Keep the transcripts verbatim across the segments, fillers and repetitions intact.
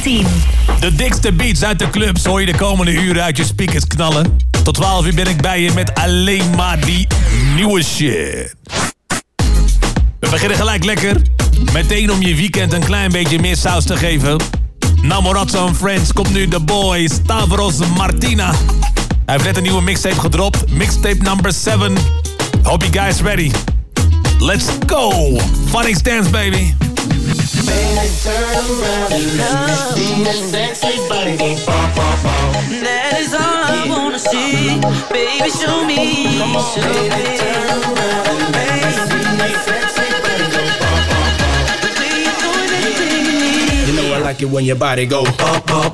veertien. De dikste beats uit de clubs hoor je de komende uren uit je speakers knallen. Tot twaalf uur ben ik bij je met alleen maar die nieuwe shit. We beginnen gelijk lekker. Meteen om je weekend een klein beetje meer saus te geven. Namorazzo and Friends komt nu de boy Stavros Martina. Hij heeft net een nieuwe mixtape gedropt. Mixtape number seven. Hope you guys ready. Let's go. Funny stance, baby. Baby, turn around and let me see that sexy body go pop, pop, pop. That is all I wanna see. Baby, show me. Come on, show baby, me. turn around and let me see that sexy body go pop, pop, pop. The way you're doing everything you need. You know I like it when your body go pop, pop.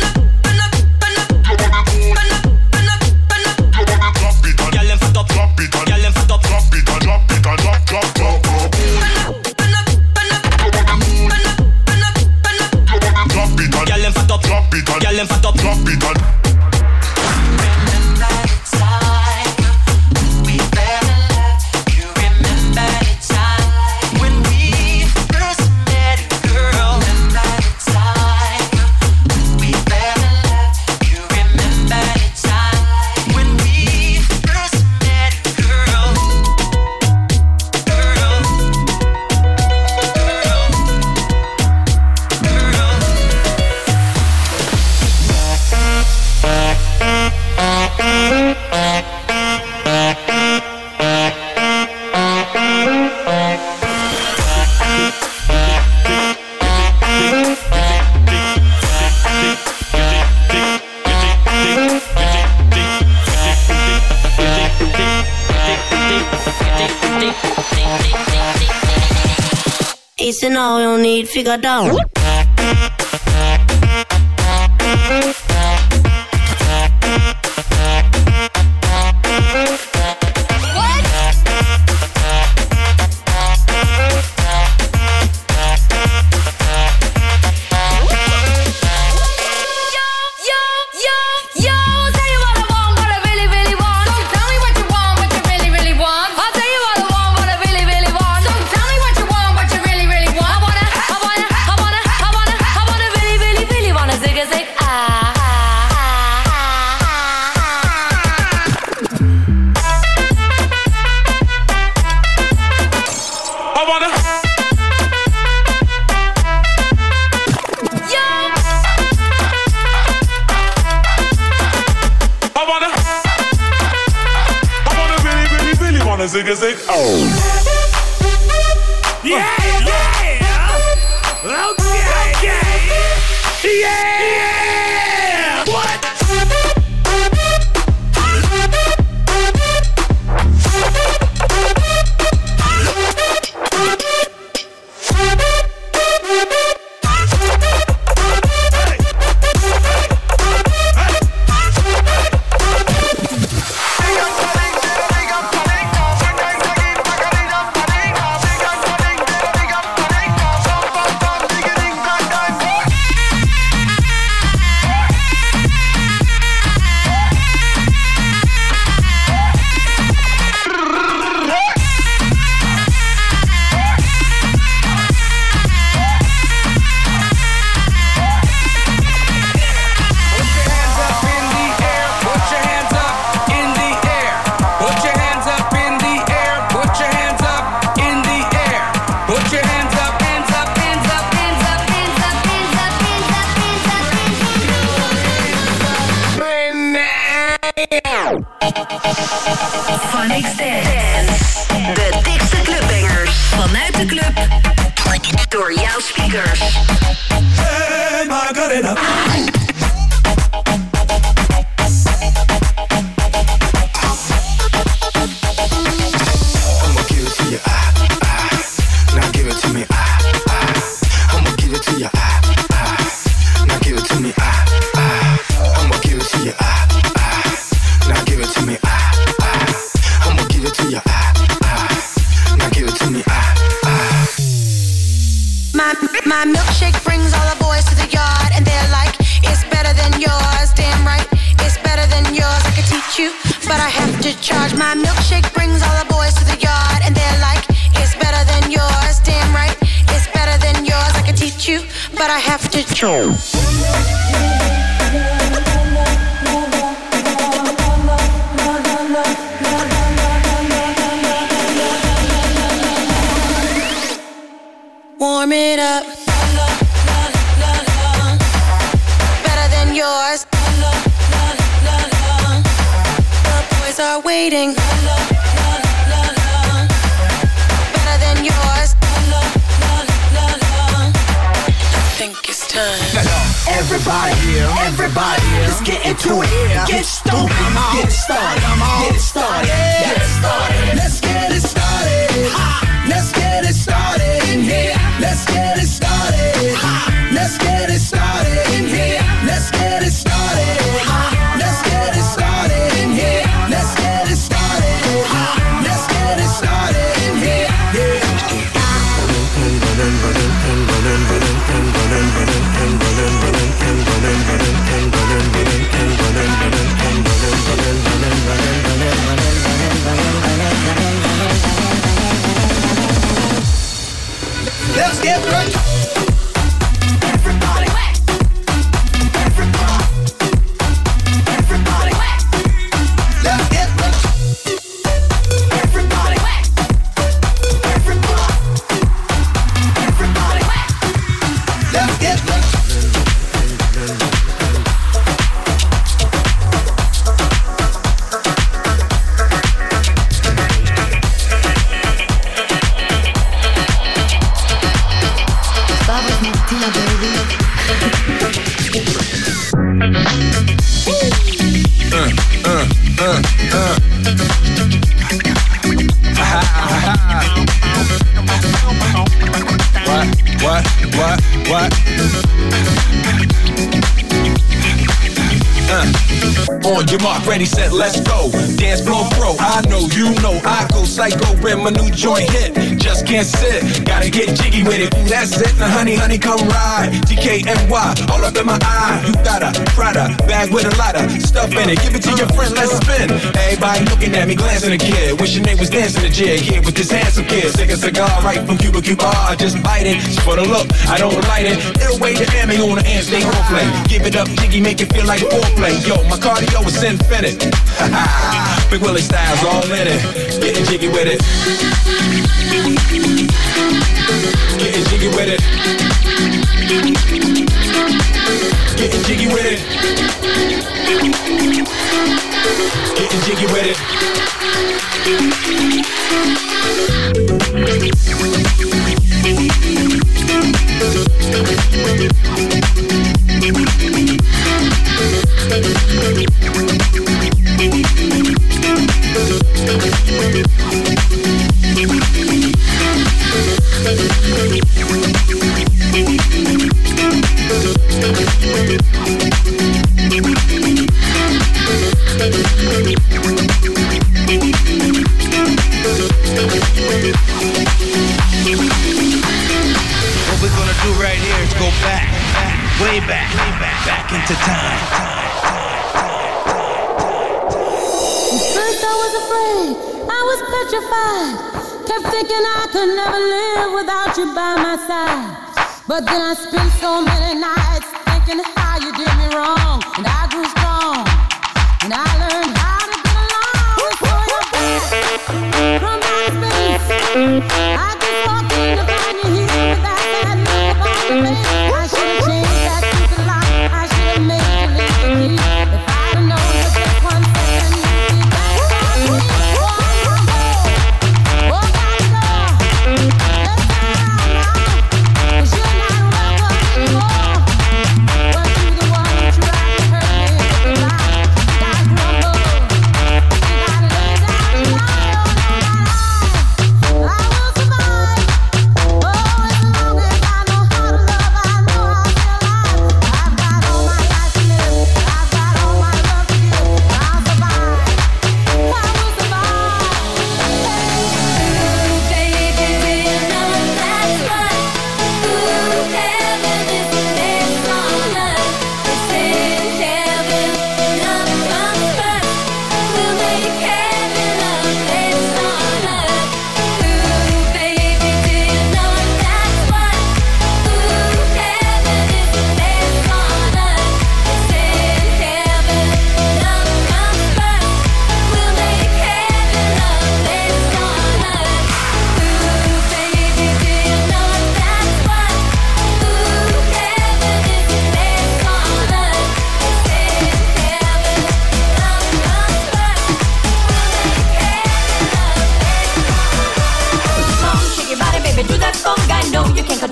Ace and all you need, figure down. Zig a zig, oh. Yeah, yeah. Okay, yeah. Yeah. What? Phonics Dance. De dikste clubbangers. Vanuit de club. Door jouw speakers. Hey, Margarita. My milkshake brings all the boys to the yard, and they're like, it's better than yours. Damn right, it's better than yours. I could teach you, but I have to charge. My milkshake brings all the boys to the yard, and they're like, it's better than yours. Damn right, it's better than yours. I could teach you, but but I have to choose. Warm it up. Better than yours. The boys are waiting. Better than yours. I think it's time. Everybody, everybody, let's get into it. Get stupid, get it started, get it started, get it started. Let's get it started. Let's get it started in here. Let's get it started. Let's get it started in here. Let's get it started. Let's get it started in here. Let's get it started. Let's get it started in here. Let's get ready. Everybody, everybody, everybody. Let's get ready. Everybody, everybody, everybody. Let's get ready. What, what, what? Uh. On your mark, ready, set, let's go. Dance floor pro, I know, you know, I go psycho when my new joint hit. Just can't sit, gotta get jiggy with it. Ooh, that's it, now honey, honey, come ride. T K N Y, all up in my eye. You got a Prada bag with a lot of stuff in it. Give it to your friend, let's spin. Everybody looking at me, glancing a kid. Wish your name was dancing a jig here with this handsome kid. Sick a cigar right from Cuba Cuba. I just bite it, it's for the look, I don't light it. It'll wait to ammo on the end, stay on play. Give it up, jiggy, make it feel like foreplay. Yo, my cardio is infinite. Big Willie Styles all in it. Getting jiggy with it. Getting jiggy with it. Getting jiggy with it. Getting jiggy with it. What we're gonna do right here is go back, back, way back, way back, back into time. At first I was afraid, I was petrified. Kept thinking I could never live without you by my side. But then I spent so many nights thinking how you did me wrong. And I grew strong, and I learned how to get along. So you're back from outer space. I just walked in to find you here with that sad look upon your face. I should have changed that stupid lock. I should have made you leave the key. If I'd have known for just one second you'd be back on me. Walk out the door. Let's turn around now. 'Cause you're not welcome anymore. But you're the one who tried to hurt me with the lie. You gotta grumble. You gotta lay down and lie on that lie. I will survive. Oh,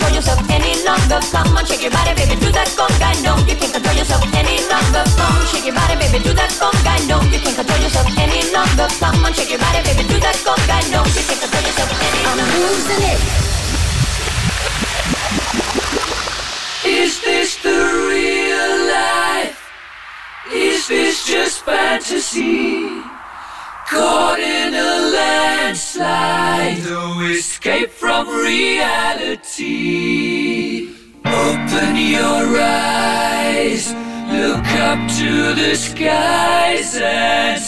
control yourself any longer. Come on, shake your body, baby, do that conga. No, you can't control yourself any longer. Come on, shake your body, baby, do that conga. No, you can't control yourself any longer. Come on, shake your body, baby, do that conga. No, you can't control yourself any longer. I'm losing it. Is this the real life? Is this just fantasy? Caught in a landslide, no escape from reality. Open your eyes, look up to the skies and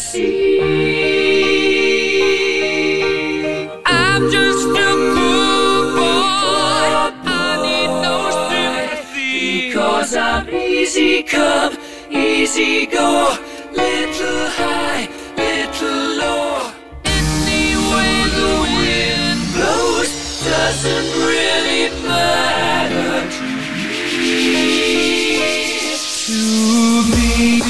see. I'm just a poor boy, I need no sympathy, 'cause I'm easy come, easy go, little high, little low. Any way the wind blows doesn't really matter to me.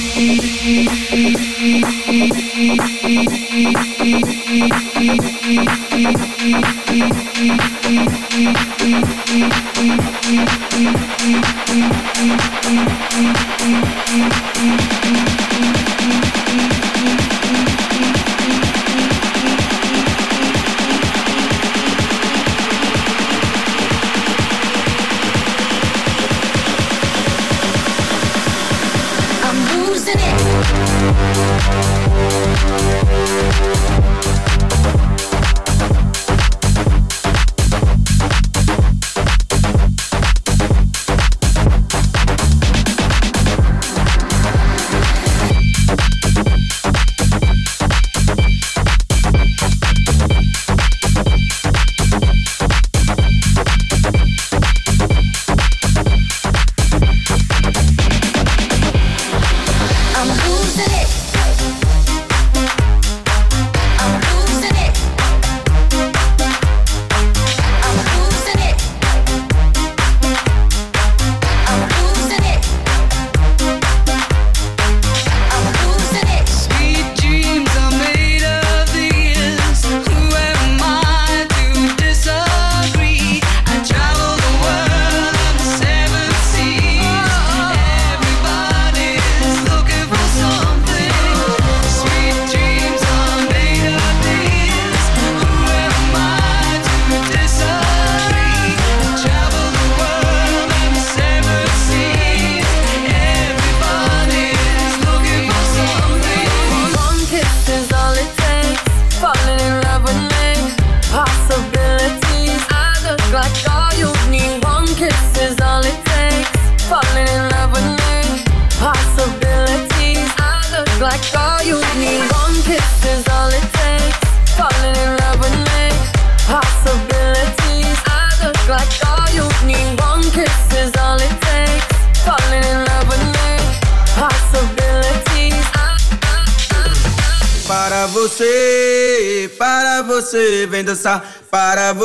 Vem dançar para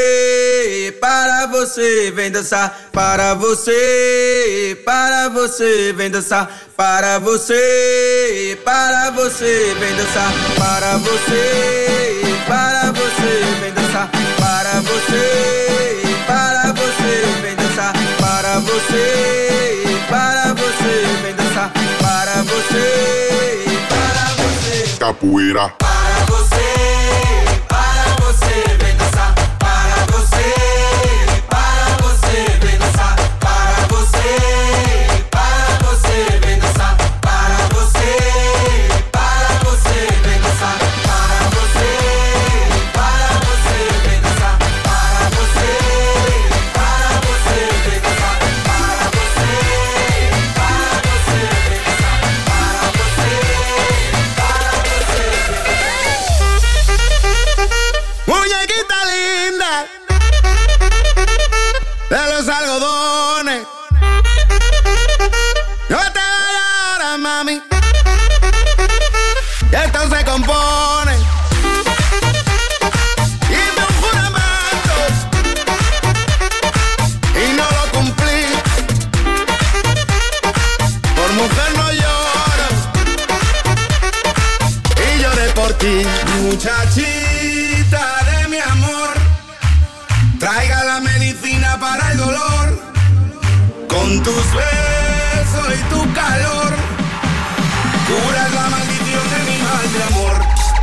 você, para você, vem dançar para você, para você, vem dançar para você, para você, vem dançar para você, para você, vem dançar para você, para você, vem dançar para você, para você, vem dançar para você, para você, capoeira. Para você. Vem dançar para você, para você, vem dançar para você, para você, vem dançar para você, para você, vem dançar para você, para você, vem dançar para você, para você, vem dançar para você, para você, vem dançar para você, para você, muñequita linda de los algodones, no te vayas ahora, mami, que esto se compone y me un juramento y no lo cumplí. Por mujer no lloro y lloré por ti, muchachita de mi amor. Traiga la medicina para el dolor. Con tus besos y tu calor, curas la maldición de mi mal de amor.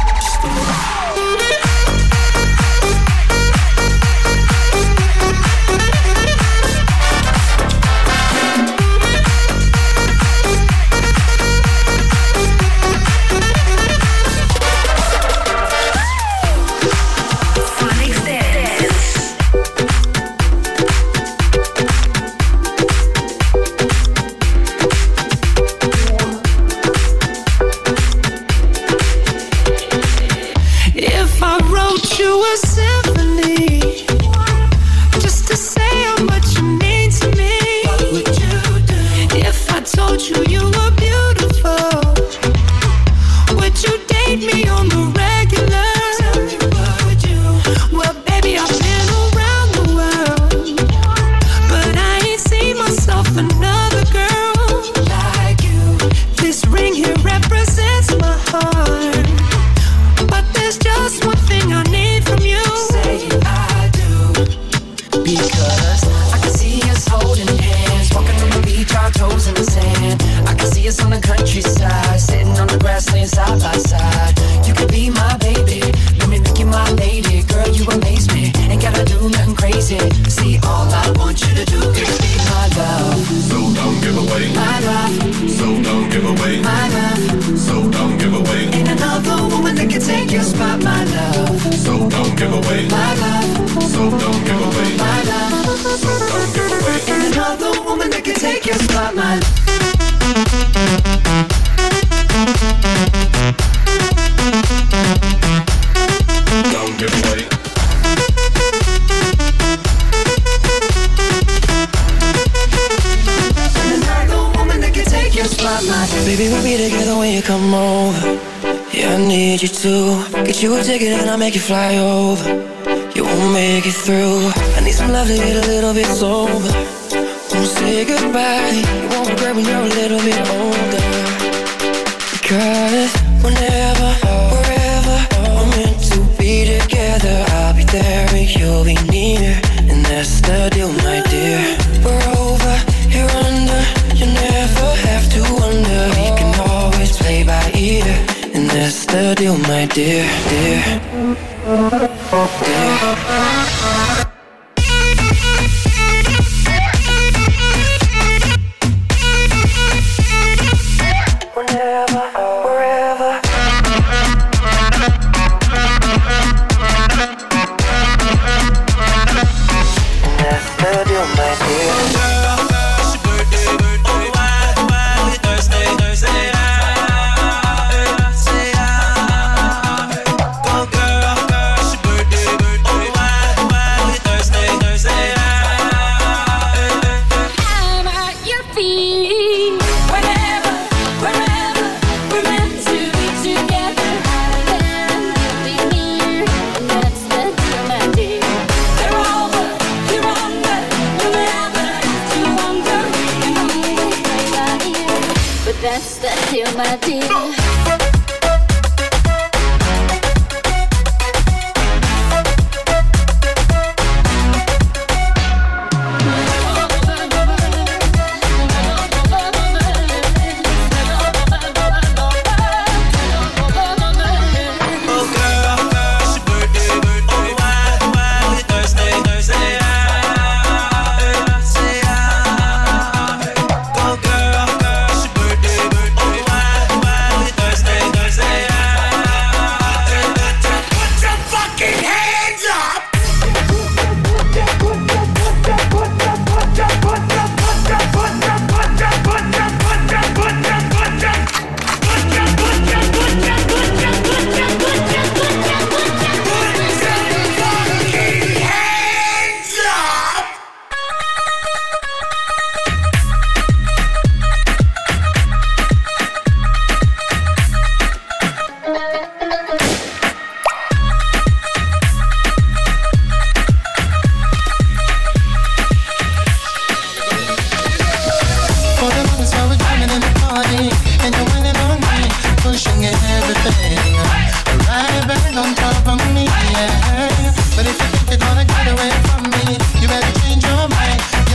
Make you fly over, you won't make it through. I need some love to get a little bit sober. Won't say goodbye, you won't regret when you're a little bit older. Because whenever, wherever we're meant to be together, I'll be there and you'll be near. And that's the deal, my dear. We're over, here under, you never have to wonder. We can always play by ear. And that's the deal, my dear, dear, dear. Whenever, wherever. And that's the deal, my dear. It's your birthday, birthday. Why, why, Thursday, Thursday. That's the deal, my dear. No. Thursday.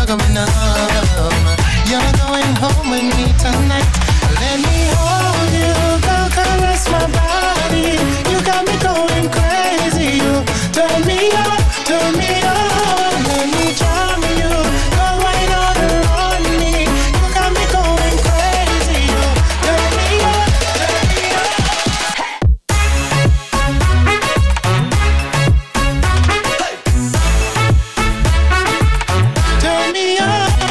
going home. You're going home with me tonight. Let me hold you, girl, caress my body. You got me going crazy. You turn me up, turn me on. Let me charm you, go right on around me. You got me going crazy. You turn me up, turn me up. Turn me up.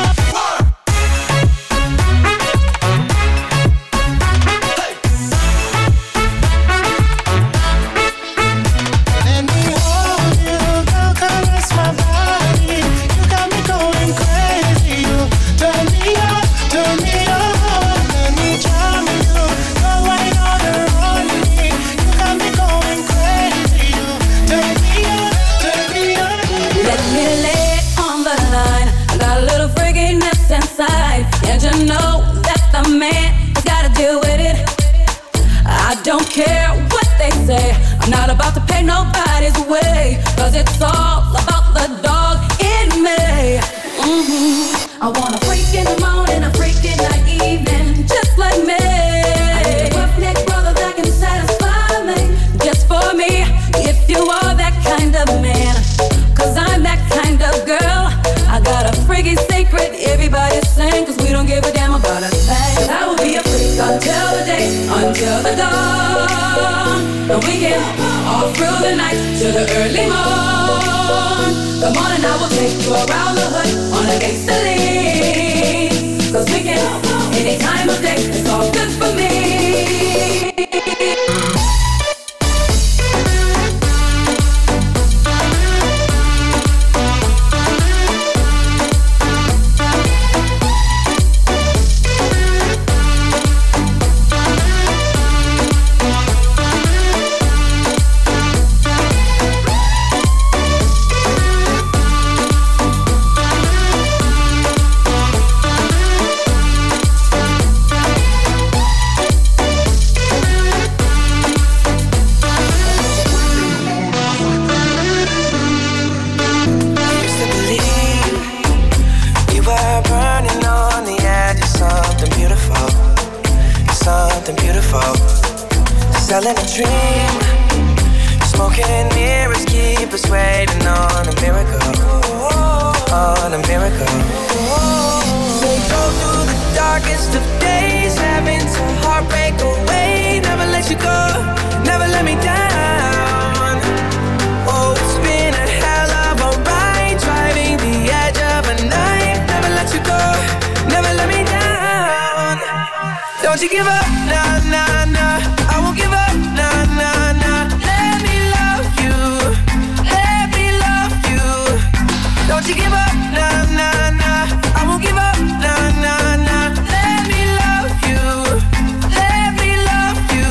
And you know that the man has gotta deal with it. I don't care what they say, I'm not about to pay nobody's way, cause it's all about the dog in me. Mm-hmm. I want a freak in the morning, a freak in the evening, just like me. I need a roughneck brother that can satisfy me, just for me, if you are that kind of man. Cause I'm that kind of girl. I got a freaky secret, everybody's saying, cause we don't give a damn about a thing. Cause I will be a freak until the day, until the dawn. And we can all through the night till the early morn. Come on and I will take you around the hood on a gangsta lean. Cause we can, any time of day, it's all good for me. Selling a dream, smoking mirrors keep us waiting on a miracle, on a miracle. They go through the darkest of days, having some heartbreak away. Never let you go, never let me down. Oh, it's been a hell of a ride, driving the edge of a knife. Never let you go, never let me down. Don't you give up, nah, nah, nah. I won't give up, nah, nah, nah. Let me love you, let me love you. Don't you give up, nah, nah, nah. I won't give up, nah, nah, nah. Let me love you, let me love you.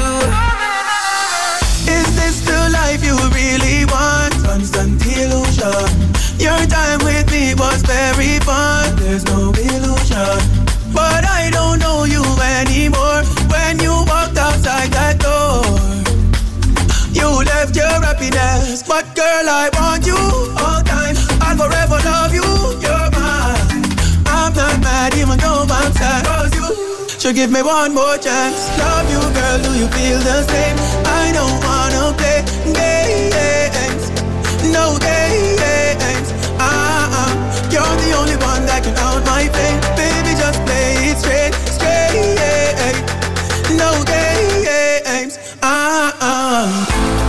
Is this the life you really want? Constant illusion. Your time with me was very fun. There's no illusion, but I don't know you anymore. When you walked outside that door, you left your happiness. But girl, I want you all time. I'll forever love you. You're mine. I'm not mad even though I'm sad, cause you should give me one more chance. Love you, girl, do you feel the same? I don't wanna play games, no games. Uh-uh. You're the only one that can out my pain. Baby, just play it straight, straight. No games, uh-uh.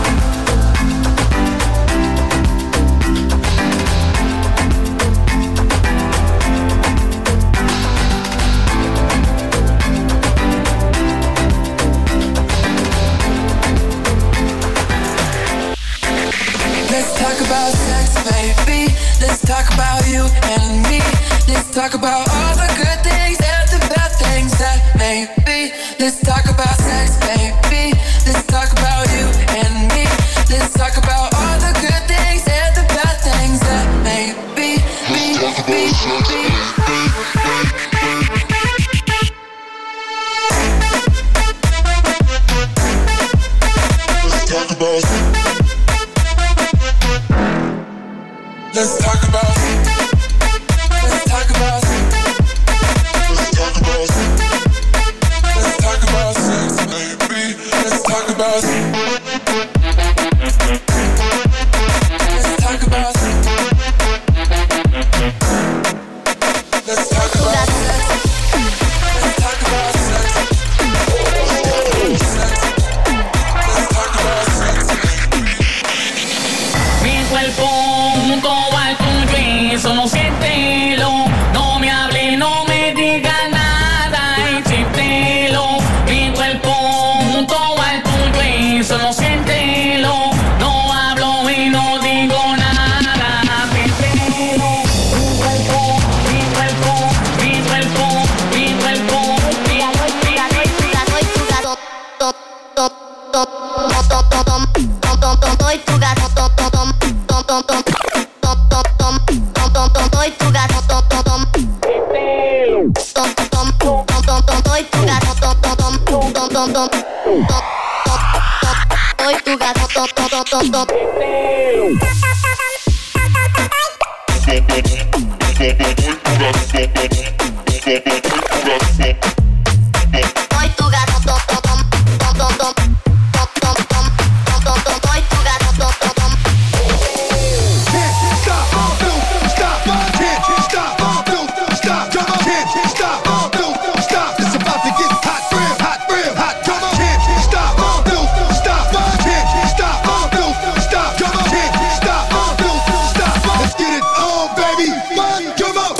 Let's talk about sex, baby. Let's talk about you and me. Let's talk about all the good things and the bad things that may be. Let's talk about sex, baby. Let's talk about you and me. Let's talk about all the good things and the bad things that may be. Be, be, be, Let's talk about. Let's talk about. Let's talk tom, tom, tom. Soy tu gato, tom, tom, tom, tom, tom. Soy tu gato, tom, tom, tom, tom, tom, tom, tom, tom, tom, tom, tom. Soy tu gato, tom, tom, tom. Can't stop, don't stop, can't stop, don't stop, come on, can't stop, don't stop. It's about to get hot, real hot, real hot. Come on, can't stop, don't stop, can't stop, don't stop. Come on, can't stop, don't stop. Let's get it on, baby. Come on.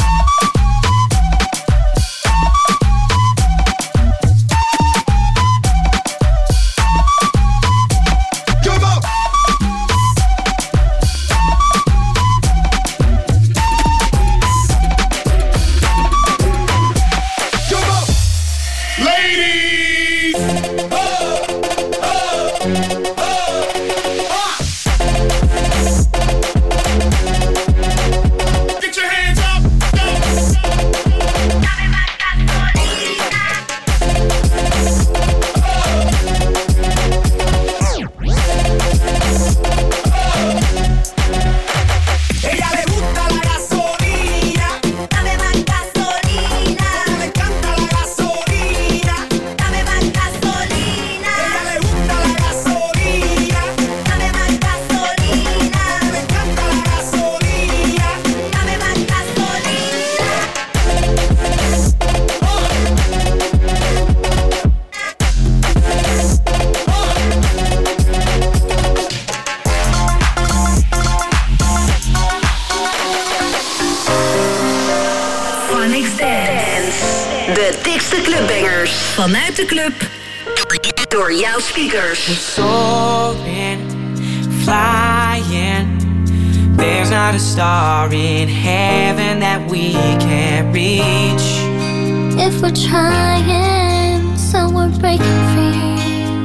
Vanuit de club, door jouw speakers. We're soaring, flying. There's not a star in heaven that we can't reach. If we're trying, so we're breaking free.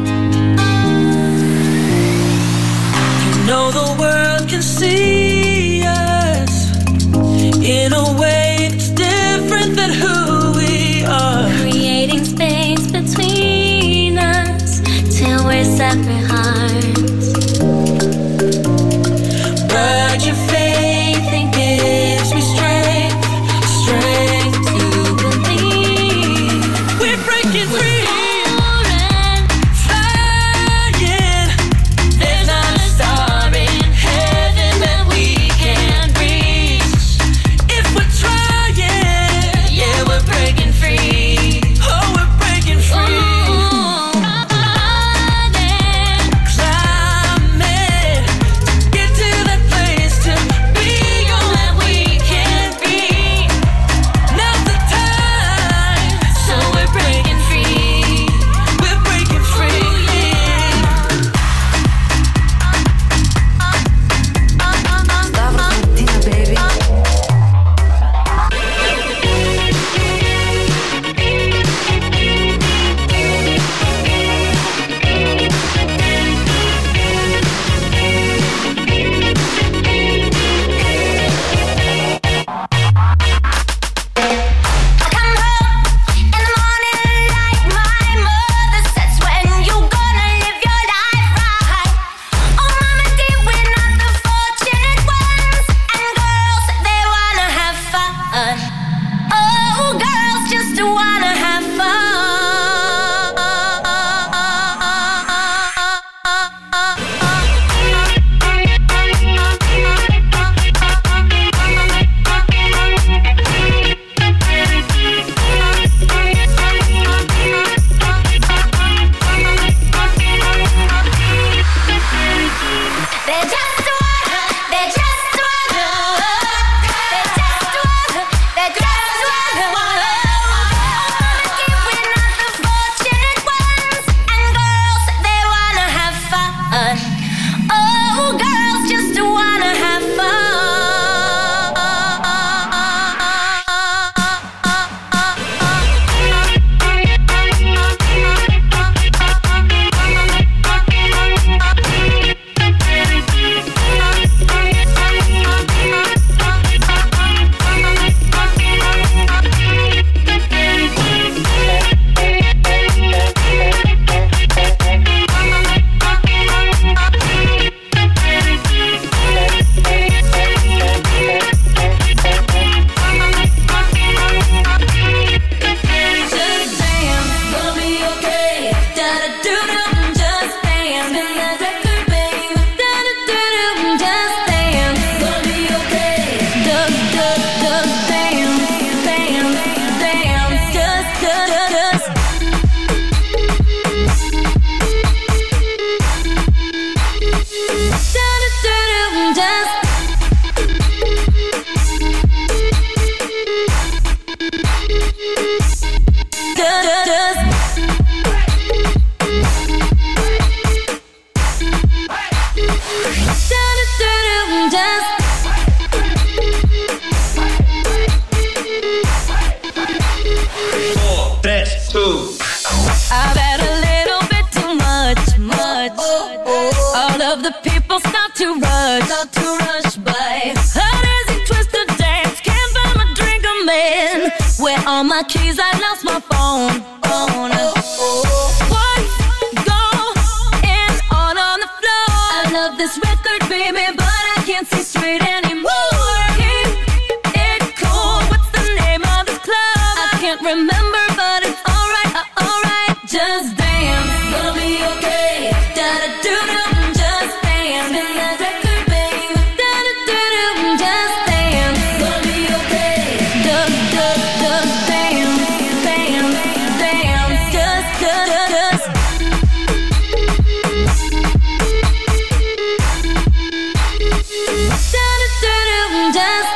You know the world can see us in a way that's different than who we are. Creating space between us till we're separate hearts. But your faith it gives me strength, strength to believe we're breaking free. two. I've had a little bit too much, much. All of the people start to rush, start to rush by. How does he twist the dance? Can't find my drink, I'm in. Where are my keys? I lost my phone. phone. What's going on on the floor? I love this record, baby, but I can't see straight anymore. Keep it cool. What's the name of this club? I can't remember, but it's alright, uh, alright. Just dance, gonna be okay. Da da do do, just dance. Spin that record, baby. Da da do do, just dance, gonna be okay. Da da da, dance, dance, dance. Just, just, just. Da da do do, just.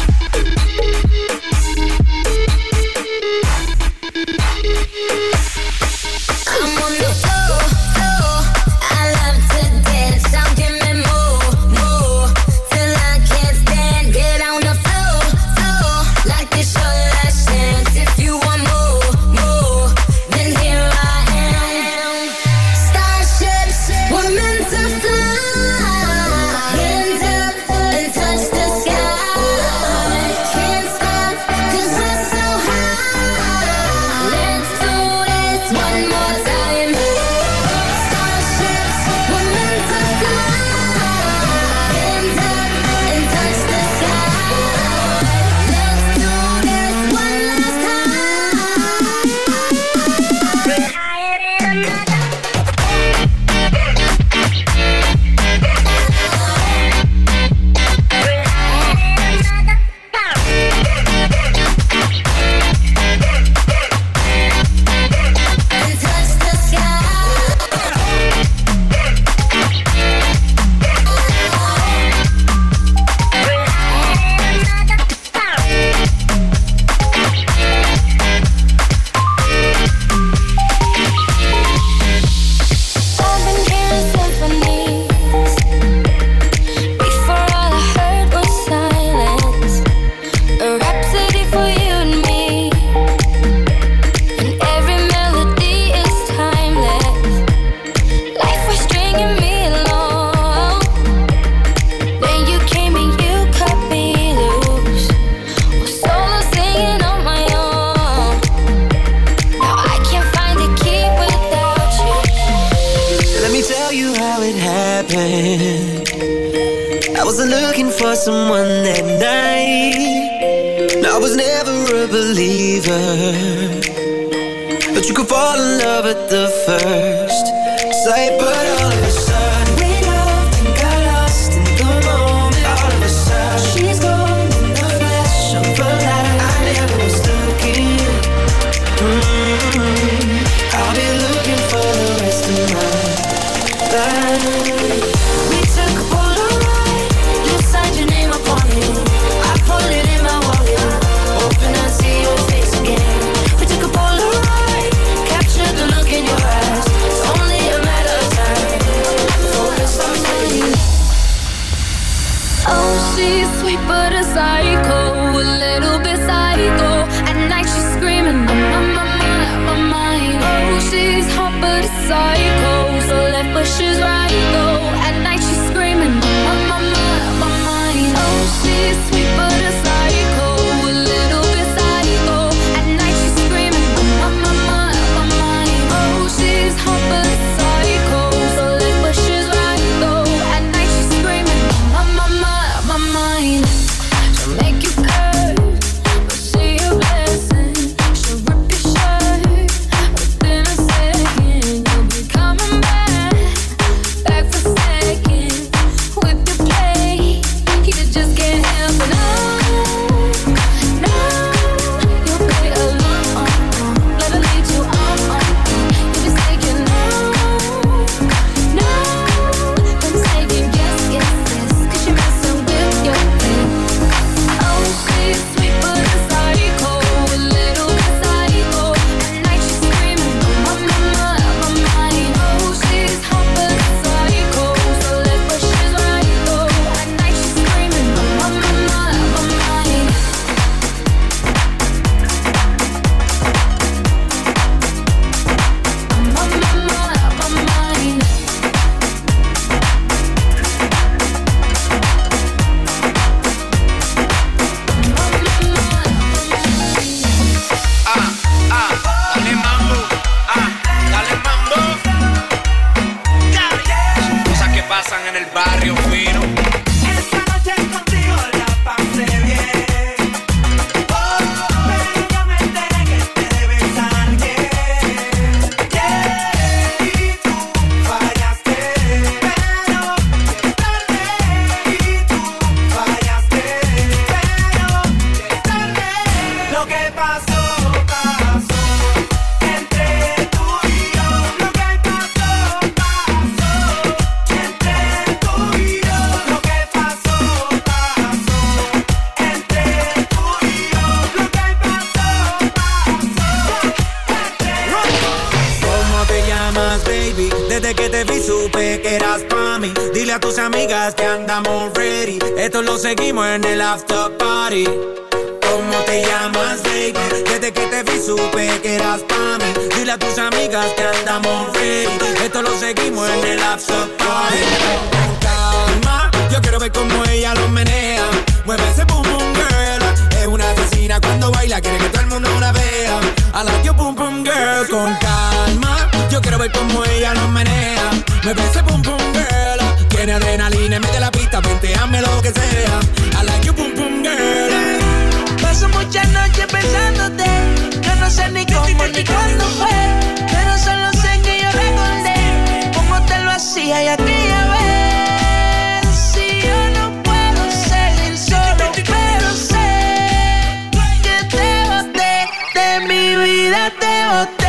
I'm on the floor, floor. I love to dance. Don't give me more, more. Till I can't stand. Get on the floor, floor. Like it's your last chance. If you want more, more, then here I am. Starships were meant to fly. Hands up and touch the sky. Can't stop 'cause we're so high. Let's do this one more time. Starships were meant to fly. Hands up and touch the sky. Let's do this one last time. We're higher than another. We're higher than another. And touch the sky. I've been hearing symphonies. Before all I heard was silence. A rhapsody for you and me. And every melody is timeless. Life was stringing me along. Then you came and you cut me loose. Was solo singing on my own. Now I can't find a key without you. Let me tell you how it happened. I wasn't looking for someone that night. I was never a believer, but you could fall in love at the first sight. But all of a sudden we loved and got lost in the moment. All of a sudden she's gone in the flash of a light. I never was looking. Mm-hmm. I'll be looking for the rest of my life. We took a Polaroid. You signed your name upon it. I put it in my wallet, hoping I'd see your face again. We took a Polaroid, captured the look in your eyes. It's only a matter of time. Lo que pasó, pasó entre tú y yo. Lo que pasó, pasó entre tú y yo. Lo que pasó, pasó entre tú y yo. Lo que pasó, pasó. ¿Cómo te llamas, baby? Desde que te vi supe que eras pa' mí. Dile a tus amigas que andamos ready. Esto lo seguimos en el after party. ¿Cómo te llamas, baby? Desde que te vi supe que eras pa' mí. Dile a tus amigas que andamos ready. Esto lo seguimos en el after party. Con calma, yo quiero ver cómo ella lo menea. Mueve ese boom boom girl. Es una asesina cuando baila, quiere que todo el mundo la vea. I like your boom boom girl. Con calma, yo quiero ver cómo ella lo menea. Mueve ese boom boom girl. Tiene adrenalina en medio de la pista, venteame lo que sea. I like your boom boom girl. Paso muchas noches pensándote. Yo no sé ni cómo ni cuándo fue, pero solo sé que yo recordé cómo te lo hacía y aquella vez. Si yo no puedo seguir solo, pero sé que te boté, de mi vida te boté.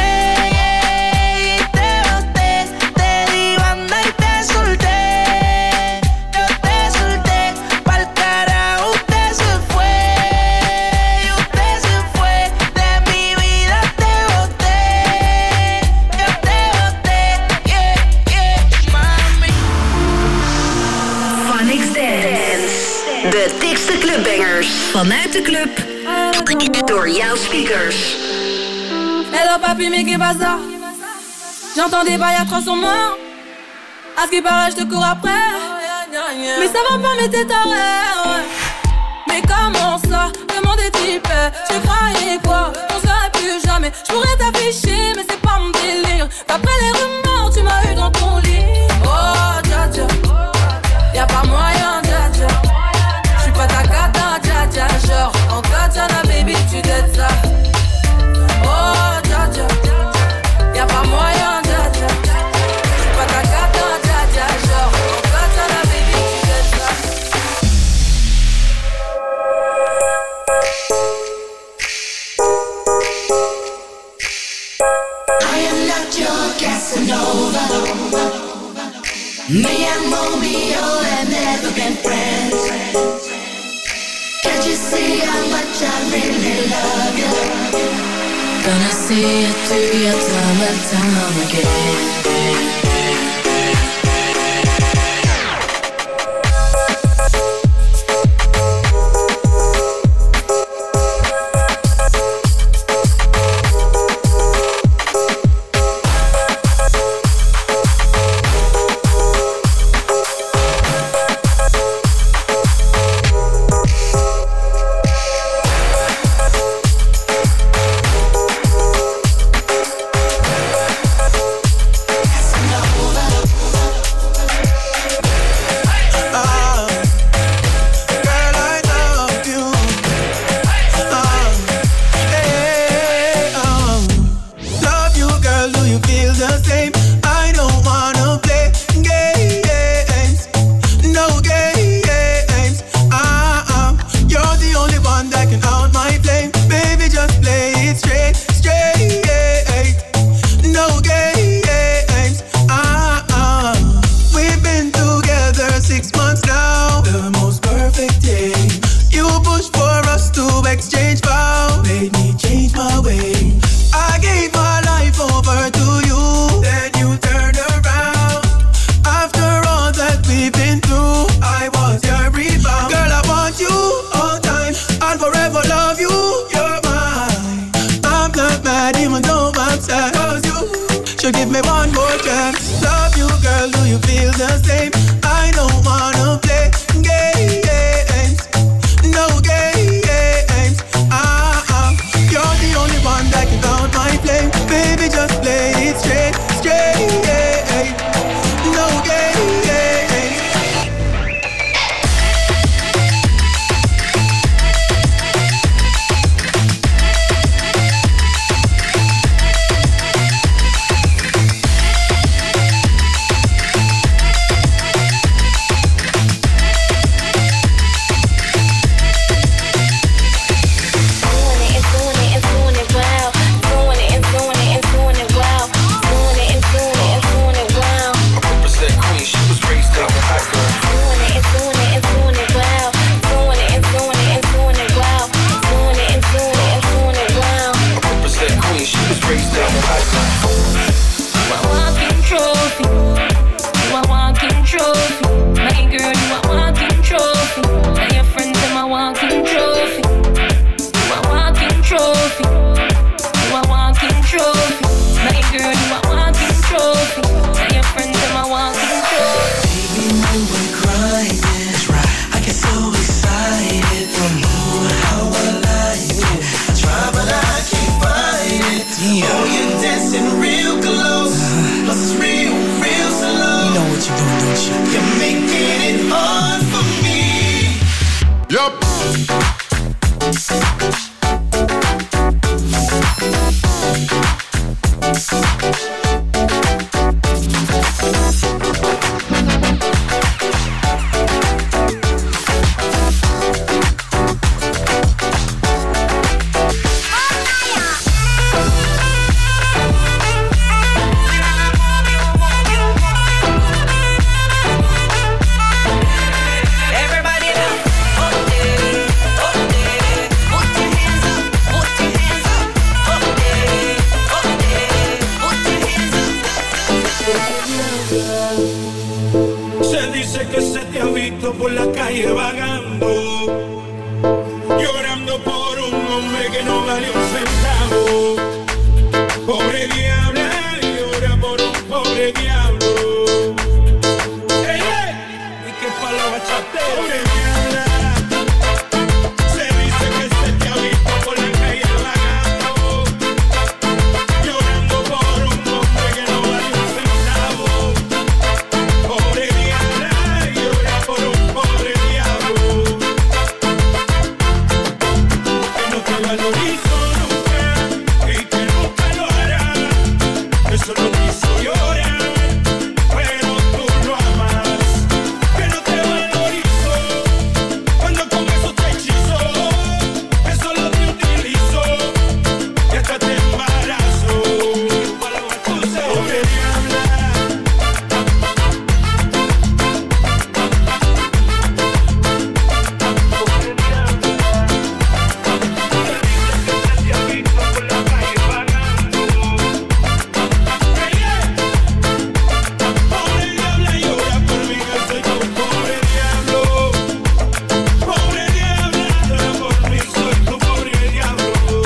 De dikste clubbangers vanuit de club door jouw speakers. Hello papi, mais qu'est passa? J'entends des bails atroces sur moi. À ce qui paraît, je te cours après. Mais ça va pas, mais t'es taré. Mais comment ça? Le monde est typé. Tu croyais quoi? On serait plus jamais. Je pourrais t'afficher, mais c'est pas mon délire. D'après les rumeurs, tu m'as eu dans ton lit. Oh, dja dja. Y'a pas moyen, dja dja. J'suis pas ta cata, dja dja. Genre, en katana, baby, tu t'aides ça. Oh, dja dja. Y'a pas moyen, dja dja. J'suis pas ta cata, dja dja. Genre, en katana, baby, tu t'aides ça. I am not your Casanova. Me and Romeo have never been friends. Can't you see how much I really love you? Gonna see it through your time and time again. visto por la calle vagando, llorando por un hombre que no vale un centavo. Pobre diabla, llora por un pobre diablo. Hey, hey. ¿Y qué palabra chate? Pobre diabla, se dice que se te ha visto por la calle vagando, llorando por un hombre que no vale un centavo. Pobre diabla, llora por un pobre diablo, que no te valorizo nunca y que nunca lo hará. Eso no te hizo llorar, pero tú lo amas. Que no te valorizo cuando con eso te hechizo, que solo te utilizo y hasta te embarazo. Pobre diabla, pobre diabla, llora por mí, que soy tu pobre diablo. Pobre diabla, llora por mí, soy tu pobre diablo.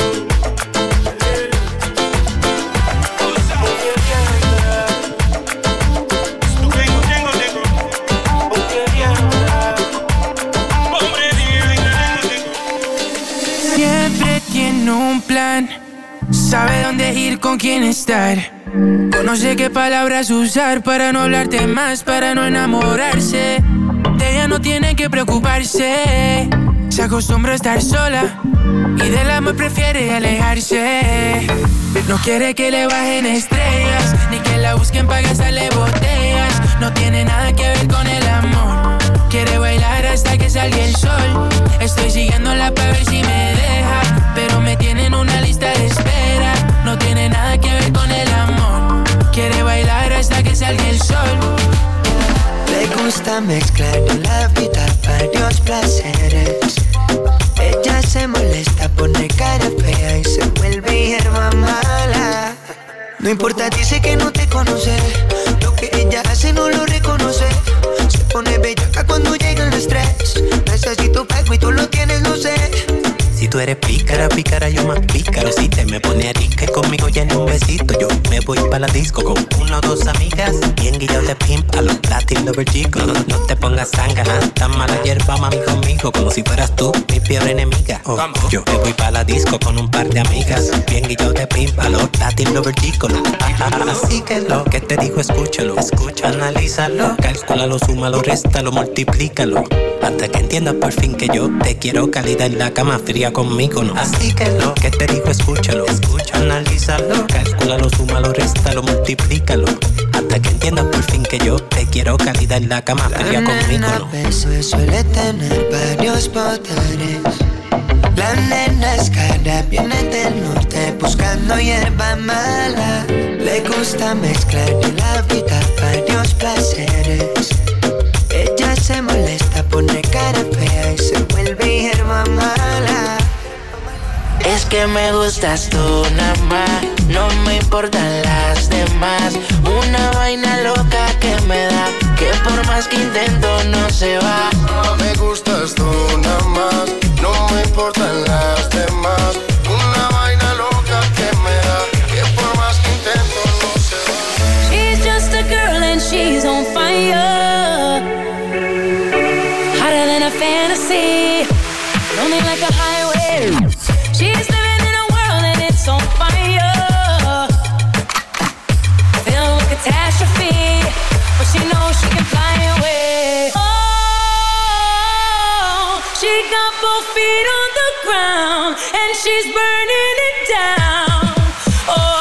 Tengo, tengo, tengo. Pobre diabla, pobre diabla, tengo. Siempre tiene un plan, sabe dónde ir, con quién estar. Conoce qué palabras usar para no hablarte más, para no enamorarse. De ella no tiene que preocuparse, se acostumbra a estar sola y del amor prefiere alejarse. No quiere que le bajen estrellas, ni que la busquen para gastarle botellas. No tiene nada que ver con el amor, quiere bailar hasta que salga el sol. Estoy siguiéndola para ver si me deja, pero me tiene en una lista de espera. No tiene nada que ver con el amor, quiere bailar hasta que salga el sol. Le gusta mezclar en la vida varios placeres. Ella se molesta, pone cara fea y se vuelve hierba mala. No importa, dice que no te conoce, lo que ella hace no lo reconoce. Se pone bellaca cuando llega el estrés. Necesito pago y tú lo tienes, no sé. Si tú eres pícara, pícara, yo más pícaro. Si te me pone rica y conmigo ya en un besito, yo me voy pa' la disco con una o dos amigas. Bien guillado de pimp a los Latin Lover chicos. No, no te pongas zángana, tan mala hierba, mami, conmigo. Como si fueras tú, mi peor enemiga. Oh, yo me voy pa' la disco con un par de amigas. Bien guillado de pimp a los Latin Lover chicos. Así que lo que te digo, escúchalo, escucha, analízalo. Cálculalo, súmalo, réstalo, multiplícalo. Hasta que entiendas por fin que yo te quiero, calidad en la cama, fría conmigo, no. Así que lo que te digo, escúchalo, escucha, analízalo. Cálculalo, súmalo, réstalo, multiplícalo. Hasta que entiendas por fin que yo te quiero, calidad en la cama, fría conmigo, no. Beso suele tener varios poderes. La nena es cara, viene del norte buscando hierba mala. Le gusta mezclar en la vida varios placeres. Ella se molesta, pone cara fea y se vuelve hierba mala. Es que me gustas tú nada más, no me importan las demás. Una vaina loca que me da, que por más que intento no se va. Me gustas tú nada más, no me importan las demás. Una vaina loca que me da, que por más que intento no se va. She's just a girl and she's on fire, hotter than a fantasy, lonely like a highway. She's living in a world and it's on fire, filled with catastrophe, but she knows she can fly away. Oh, she got both feet on the ground and she's burning it down. Oh,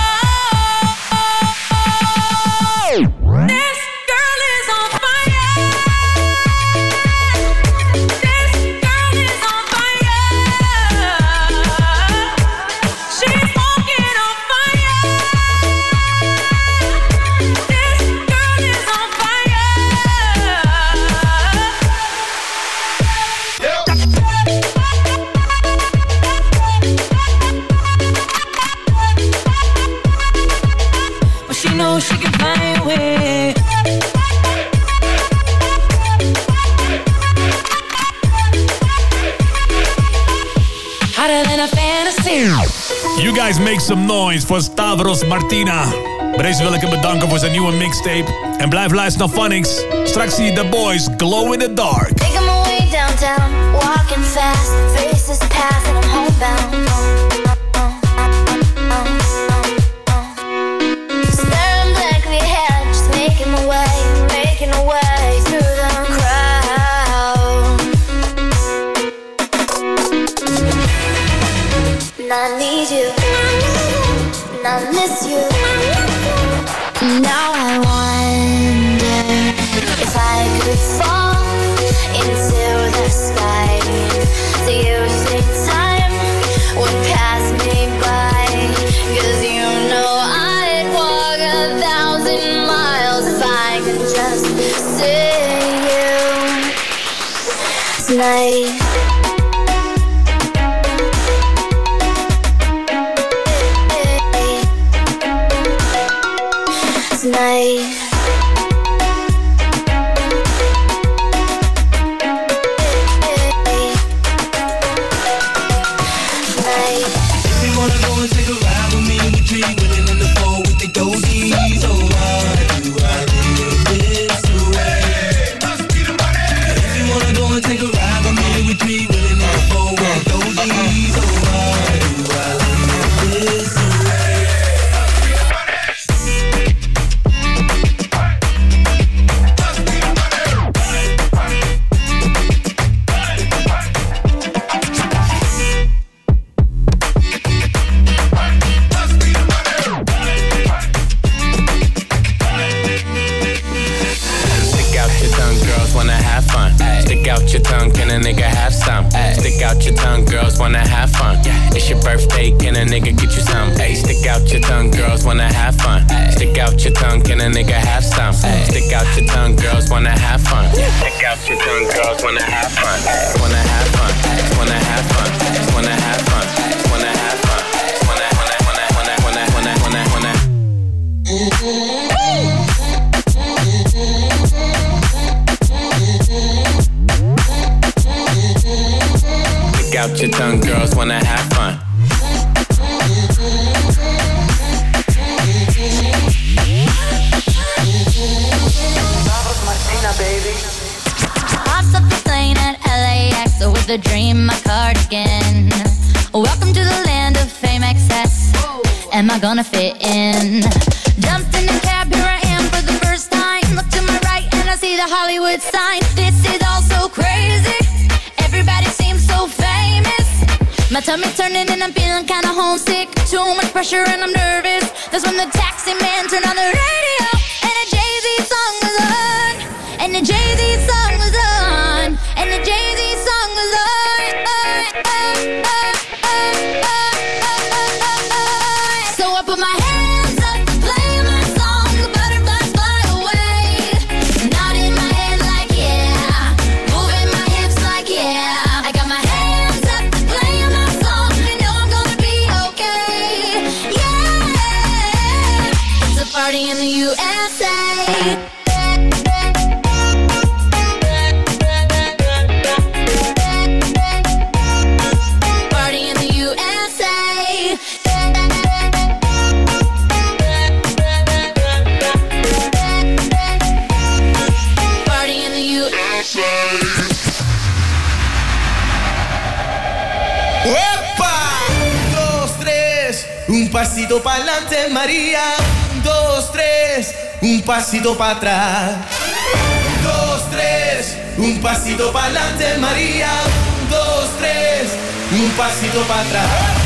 this girl is on fire. This girl is on fire. She's walking on fire. This girl is on fire. But she knows she can fly away. You guys make some noise voor Stavros Martina. Bij deze wil ik hem bedanken voor zijn nieuwe mixtape. En blijf luisteren naar Phonics. Straks zie je de boys glow in the dark. Making my way downtown, walking fast, faces pass and I'm homebound. Staring blankly ahead, just making my way, making my way through the crowd. And I need you, and I miss you. Now I wonder if I could fall into the sky. Do you think time would pass me by? Cause you know I'd walk a thousand miles if I could just see you tonight. Tonight. The dream, my cardigan. Welcome to the land of fame excess. Am I gonna fit in? Jumped in a cab, here I am for the first time. Look to my right and I see the Hollywood sign. This is all so crazy. Everybody seems so famous. My tummy turning and I'm feeling kinda homesick. Too much pressure and I'm nervous. That's when the taxi man turned on the radio and a Jay-Z song was on. And the Jay-Z song was on. And the Jay-Z song was on. So I put my hands up, play my song, the butterflies fly away. Nodding my head like yeah, moving my hips like yeah. I got my hands up, playing my song, you know I'm gonna be okay. Yeah, it's a party in the U S A. Un pasito pa'lante, María. Un, dos, tres. Un pasito para atrás. Un, dos, tres. Un pasito pa'lante, María. Un, dos, tres. Un pasito para atrás.